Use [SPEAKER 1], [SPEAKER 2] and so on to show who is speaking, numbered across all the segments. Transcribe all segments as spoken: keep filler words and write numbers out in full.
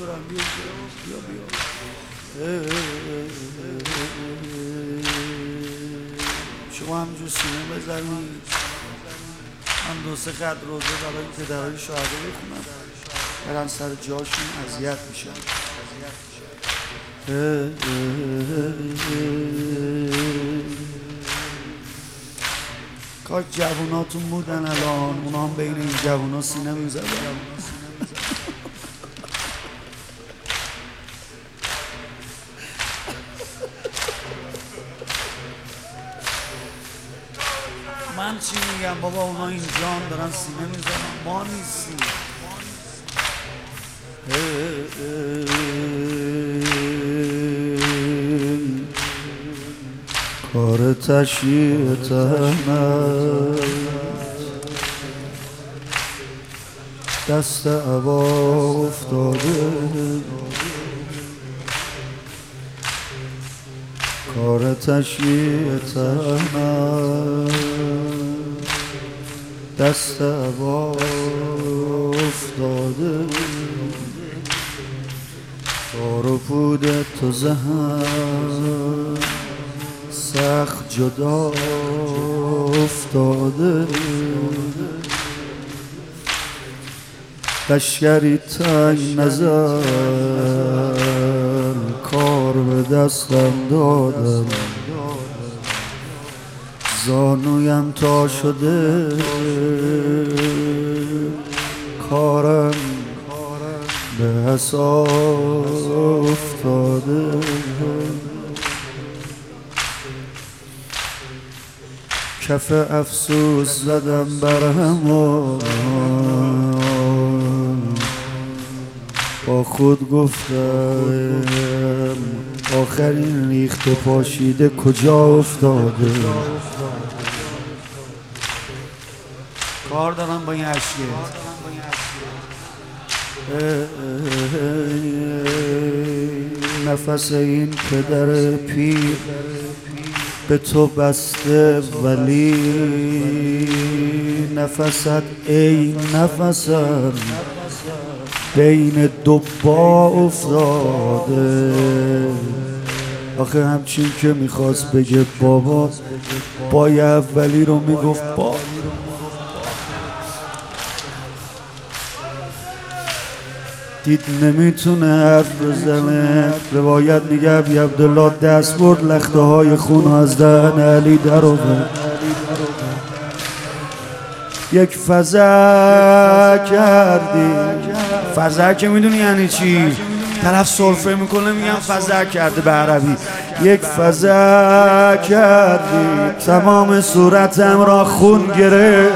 [SPEAKER 1] دورم بیا بیا بیا شما همینجور سینه بزنید من دو سه خط روزه برای پدرهای شهدا بخونم برن سر جاشون اذیت میشن. کاش جووناتون بودن الان اونا هم بین این جوونا سینه میزدن. من چی میگم بابا اونا اینجان دارن سینه میزنن ما نیستیم. کار تشییع تهمت دست عبا افتاده کار تشییع تهمت دست عبا افتاده تار و پود تو زهم سخت جدا افتاده لشکری تنگ نظر کار به دستم دادم زانویم تا شده کارم به حساب افتاده کف افسوس زدم برهم با خود گفتم آخرین ریخت پاشیده کجا افتاده. کار دارم با این عشقه نفس این پدر پیر به تو بسته ولی نفست ای نفسم بین دو با افتاده. آخه همچین که میخواست بگه بابا بای اولی رو میگفت با دید نمیتونه حرف بزنه. روایت میگه ابی عبدالله دست برد لخته های خون از دهن علی در آورد یک فزع کردی. فزع که میدونی یعنی چی؟ طرف سرفه میکنه میگم فزع کرده به عربی. یک فزع کردی تمام صورتم را خون گرفت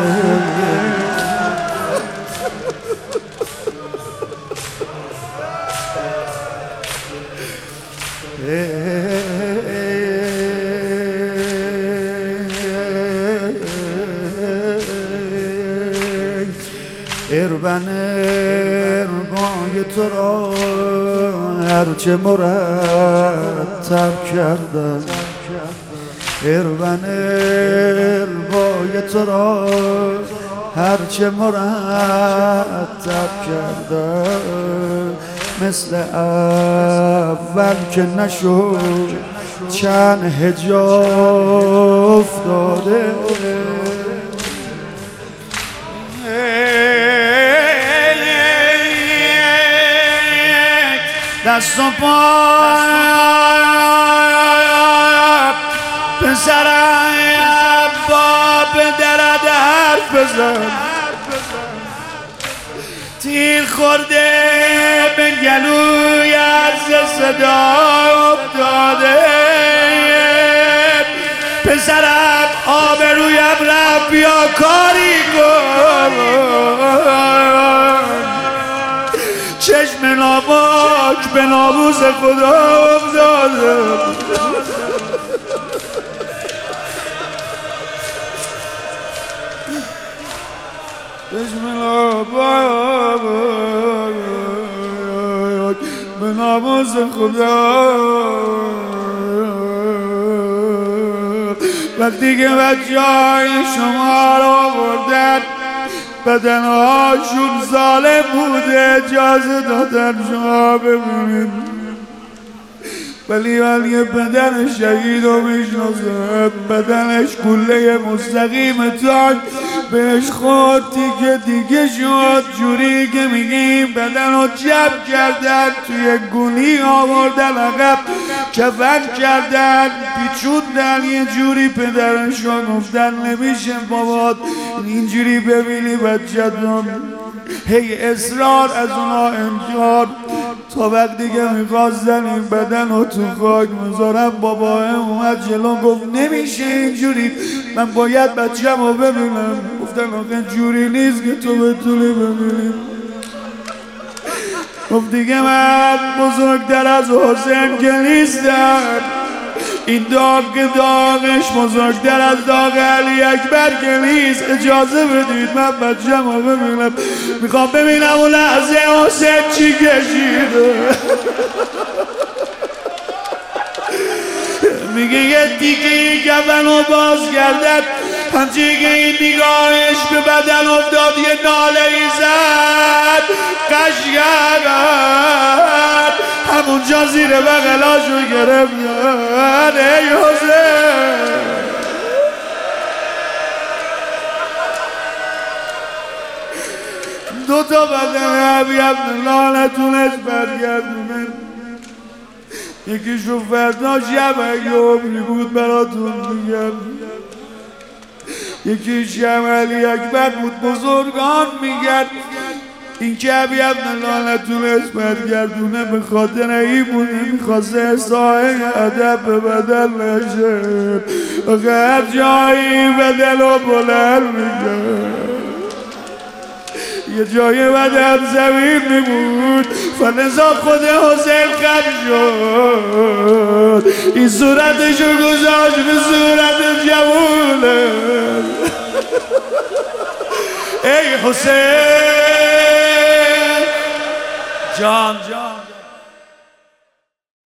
[SPEAKER 1] اربن اربای تو را هرچه مرتب کردم اربن اربای تو را هرچه مرتب کردم مثل اول که نشد چند هجا افتاده دست و پا پسرم با به درد حرف بزن تیر خورده به گلوی از صدا افتاده پسرم آبرویم رفت بیا کاری کن چشم ناپاک به ناموس خدا افتاده چشم ناپاک به ناموس خدا وقتی که بچه های شما رو آوردن بدنهاشون ظالم بوده، اجازه دادن شما ببینید. ولی ولی بدن شهید رو میشناسه، بدنش گله مستقیم تاک بهش خود دیگه دیگه شد. جوری که میگیم بدن رو جب کردن، توی گونی آوردن عقب کفن کردن، پیچوندن یه جوری پدرش رو گفتن نمیشه بابات اینجوری ببینی بچه‌تون. هی اصرار از اونا انکار، تا وقتی که میخواستن این بدن رو تو خاک میذارم، بابا اومد جلو گفت نمیشه اینجوری، من باید بچه‌م رو ببینم. گفتن آخه جوری نیست که تو بتونی ببینی. گفت دیگه من بزرگتر از حسین که نیستم، این داغ که داغش بزرگتر از داغ علی اکبر که نیست. اجازه بدید من بچه‌م رو ببینم، میخوام ببینم اون لحظه حسین چی کشیده. میگه یه دیگه کفن رو باز کردن، همچی که این نگاهش به بدن افتاد یه ناله ای زد قشنگ، همونجا زیر بغلاشو گرفتن. ای حسین دو تا بدن عبی عبدالله نتونست برگردونه، یکیشو فردا شب ایوبی بود براتون میگم، یکیش هم علی اکبر بود. بزرگان میگن این که عبی عبدالله نتونست برگردونه به خاطر این بود میخواسته سایه ادب به بدل نشه، آخه هر جایی بدل و بلند میشه، یه جای بدن زمین میبود فلزا خود حسین خم شد، این صورتشو گذاشت به صورت جوونه. ای حسین جان جان